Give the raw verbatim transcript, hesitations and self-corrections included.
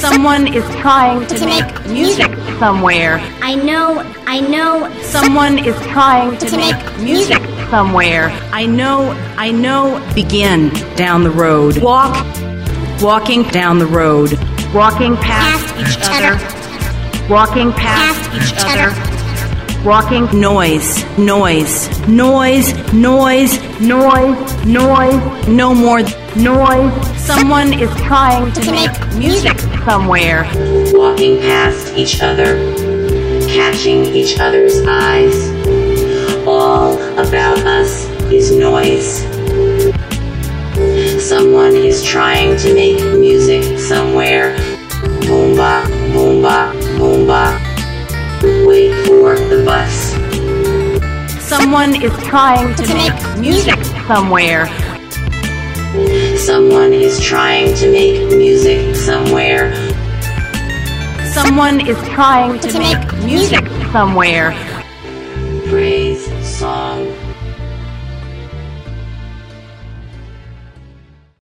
Someone is trying to, to make, make music somewhere. I know, I know. Someone is trying to, to make, make music somewhere. I know, I know. Begin down the road. Walk, walking down the road. Walking past, past each, each other. other. Walking past, past each other. Walking noise, noise, noise, noise, noise, noise, no more noise. Someone is trying to, to make, make music somewhere. Walking past each other, catching each other's eyes. All about us is noise. Someone is trying to make music somewhere. Boomba, boomba, boomba. Wait for the bus. Someone is trying to, to make, make music somewhere. Someone is trying to make music somewhere. Someone is trying to, to make, make music somewhere. Praise song.